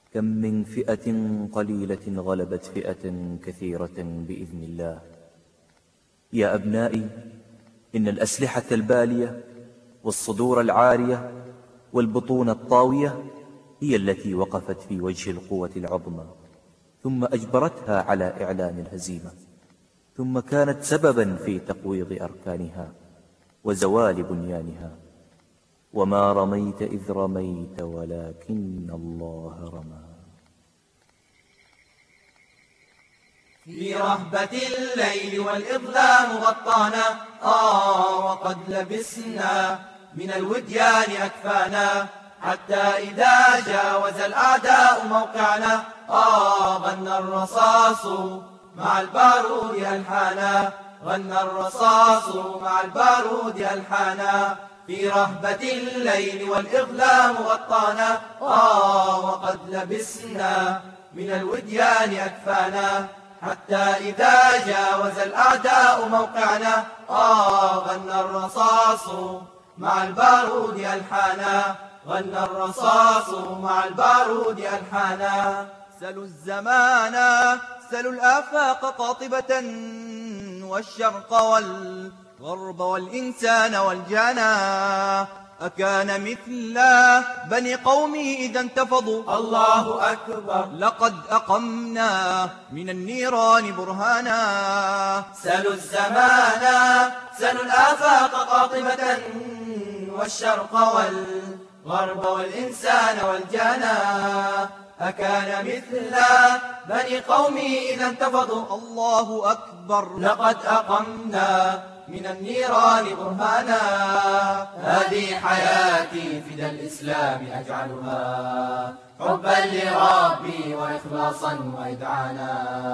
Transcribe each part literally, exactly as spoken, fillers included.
كم من فئة قليلة غلبت فئة كثيرة بإذن الله. يا أبنائي، إن الأسلحة البالية والصدور العارية والبطون الطاوية هي التي وقفت في وجه القوة العظمى، ثم أجبرتها على إعلان الهزيمة، ثم كانت سببا في تقويض أركانها وزوال بنيانها. وما رميت إذ رميت ولكن الله رمى. في رهبة الليل والإظلام غطانا، آه وقد لبسنا من الوديان أكفانا، حتى إذا جاوز الأعداء موقعنا، آه غنى الرصاص مع البارود ألحانا، غنى الرصاص مع البارود ألحانا. في رهبة الليل والإظلام غطانا، آه وقد لبسنا من الوديان أكفانا، حتى إذا جاوز الأعداء موقعنا، آه غنى الرصاص مع البارود ألحانا، غنى الرصاص مع البارود ألحانا. سلوا الزمان، سلوا الآفاق قاطبة، والشرق والغرب والإنسان والجانا، أكان مثل بني قومي إذا انتفضوا، الله أكبر، لقد أقمنا من النيران برهانا. سلوا الزمان، سلوا الآفاق قاطبة، والشرق والغرب والإنسان والجانا، أكان مثل بني قومي إذا انتفضوا، الله أكبر، لقد أقمنا من النيران برهانا. هذه حياتي فدى الإسلام أجعلها حبا لربي وإخلاصا وإذعانا،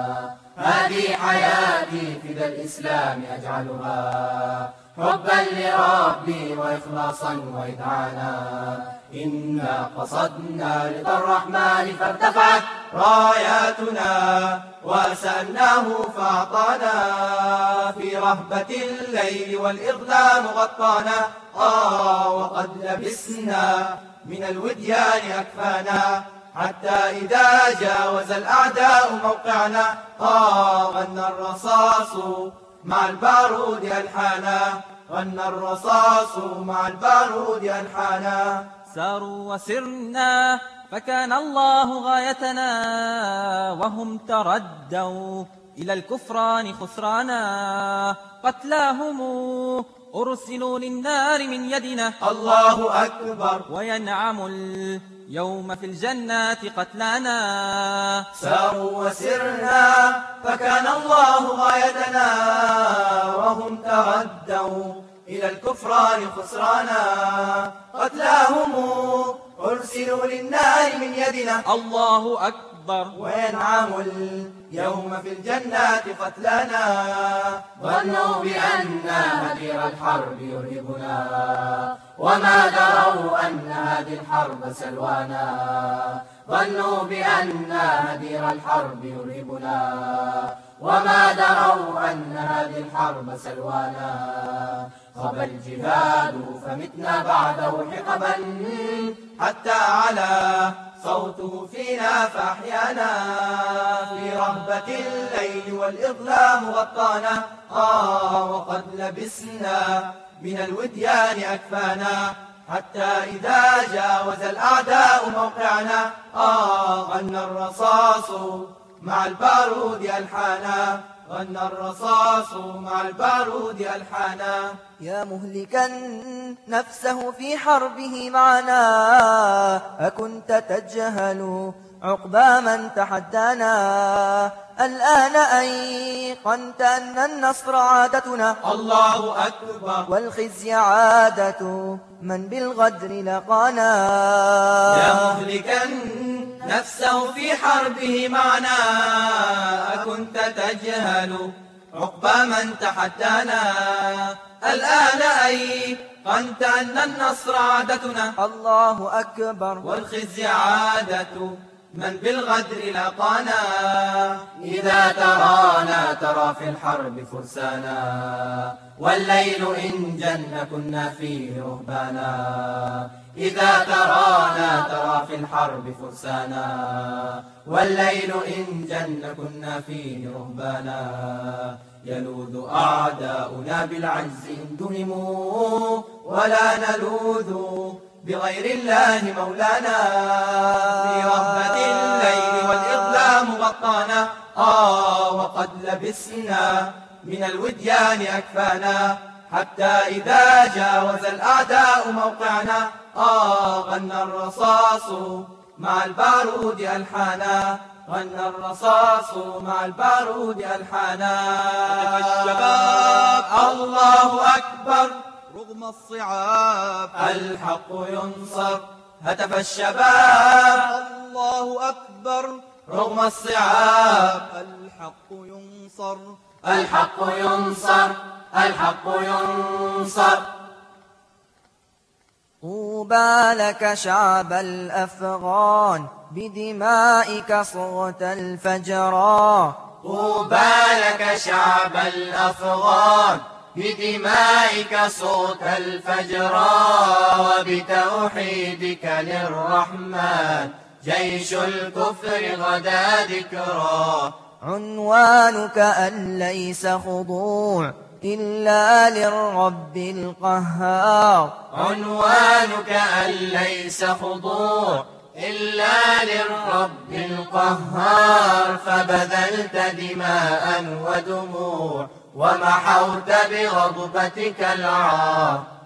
هذه حياتي فدى الإسلام أجعلها حبا لربي وإخلاصا وإذعانا. إنا قصدنا رضا الرحمن فارتفعت راياتنا، وسألناه فأعطانا. في رهبة الليل والإظلام غطانا، آه وقد لبسنا من الوديان أكفانا، حتى إذا جاوز الأعداء موقعنا، آه غنى الرصاص مع البارود ألحانا، غنى الرصاص مع البارود ألحانا. ساروا وسرنا فكان الله غايتنا، وهم تردوا إلى الكفران خسرانا، قتلاهم أرسلوا للنار من يدنا، الله أكبر، وينعم اليوم في الجنات قتلانا. ساروا وسرنا فكان الله غايتنا، وهم تردوا إلى الكفران خسرانا، قتلاهم أرسلوا للنار من يدنا، الله أكبر، وينعم اليوم في الجنات قتلانا. ظنوا بأن هدير الحرب يرهبنا، وما دروا أن هذه الحرب سلوانا، ظنوا بأن هدير الحرب يرهبنا، وما دروا أن هذه الحرب سلوانا. خبى الجهاد فمتنا بعده حقبا، حتى على صوته فينا فأحيانا. في رهبة الليل والإظلام غطانا، آه وقد لبسنا من الوديان أكفانا، حتى إذا جاوز الأعداء موقعنا، آه غنى الرصاص مع البارود ألحانا، غنى الرصاص مع البارود ألحانا. يا مهلكا نفسه في حربه معنا، أكنت تجهل عقبى من تحدانا، الآن أيقنت أن النصر عادتنا، الله أكبر، والخزي عادة من بالغدر لقانا. يا مهلكا نفسه في حربه معنا، أكنت تجهل عقبى من تحدانا، الآن أيقنت أن النصر عادتنا، الله أكبر، والخزي عادة من بالغدر لقانا. إذا ترانا ترى في الحرب فرسانا، والليل إن جن كنا فيه رهبانا. إذا ترانا ترى في الحرب فرسانا، والليل إن جن كنا فيه رهبانا. يلوذ أعداؤنا بالعجز إن دهموا، ولا نلوذ بغير الله مولانا. في رهبة الليل والإظلام غطانا، آه وقد لبسنا من الوديان أكفانا. حتى إذا جاوز الأعداء موقعنا، آه غنى الرصاص مع البارود ألحانا. غنى الرصاص مع البارود ألحانا. الشباب الله أكبر رغم الصعاب، الحق ينصر. هتف الشباب الله أكبر رغم الصعاب، الحق ينصر. الحق ينصر. الحق ينصر. طوبى لك شعب الأفغان، بدمائك صغت الفجرا. طوبى لك شعب الأفغان، بدمائك صوت الفجرا. وبتوحيدك للرحمن جيش الكفر غدا ذكرا. عنوانك أن ليس خضوع إلا للرب القهار. عنوانك أن ليس خضوع إلا للرب القهار. فبذلت دماء ودموع، ومحوت بغضبتك العار.